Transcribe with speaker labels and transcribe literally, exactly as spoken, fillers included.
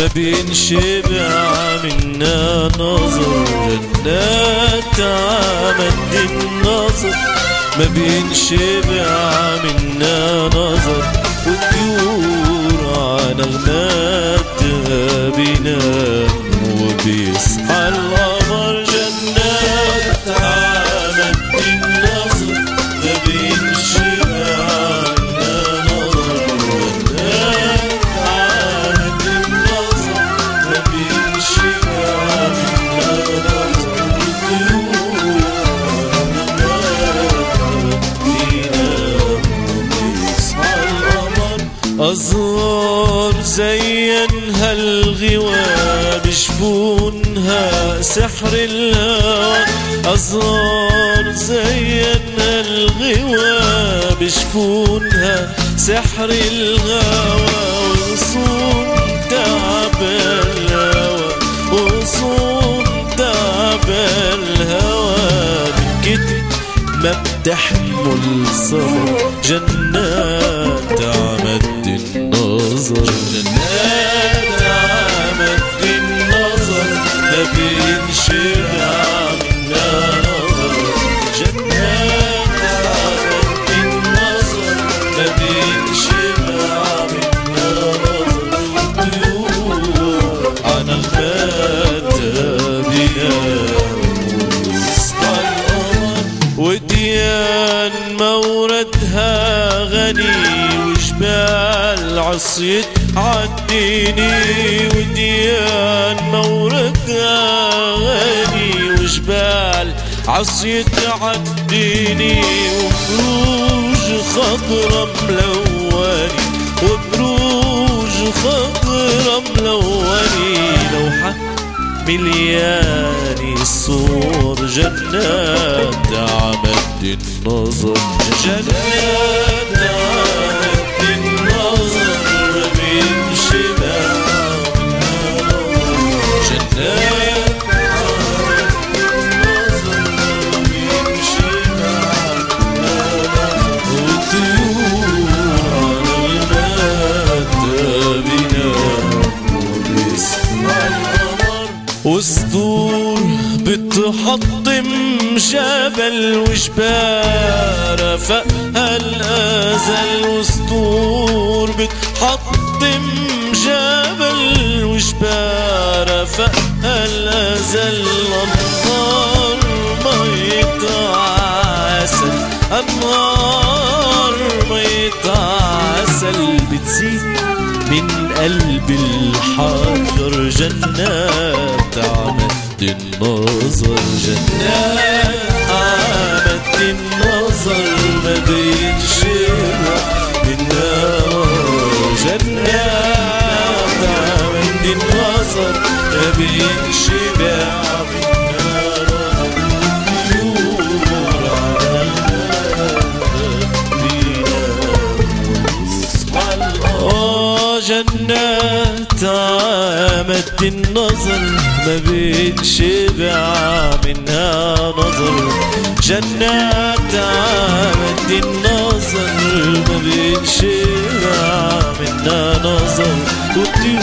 Speaker 1: ما بينشبع منا نظر، جنات عمد النظر ما بينشبع منا نظر، والطيور على نغماتها بينام وبيصحى القمر. جنات عمد النظر ما بينشبع منا نظر، جنات عمد النظر ما بينشبع منا نظر، والطيور أزهار زينها الغوا بشفونها سحر الهوى، أزهار زينها الغوا بشفونها سحر الهوى، وصون تعب الهوى وصون تعب الهوى بكتب ما بتحمل صبر. جنات عمد النظر، جنات عمد النظر ما بينشبع منا نظر، جنات عمد النظر ما بينشبع منا نظر، والطيور على نغماتها بينام ويصحى القمر. وديان موردها غني وجبال عصيت عالديني، وديان موردها غني وجبال عصيت عالديني، وبروج خضرة ملوني وبروج خضرة ملوني، لوحة ملياني الصور. جنات عمد النظر، جنات عمد النظر ما بينشبع منا نظر، جنات عمد النظر ما بينشبع منا نظر، والطيور على نغماتها بينام وبيصحى القمر. وسطور بتحطم جبل وجبال فقها الأزل، وسطور بتحطم جبل وجبال فقها الأزل، النهار ميت عسل النهار ميت عسل بتزيد من قلب الحجر. جنات عمد النظر، جنات عمد النظر ما بينشبع منا نظر، جنات عمد النظر ما بينشبع منا نظر، والطيور على نغماتها بينام ويصحى القمر. جنات عمد النظر ما بينشبع منها نظر، جنات عمد النظر ما بينشبع منها نظر،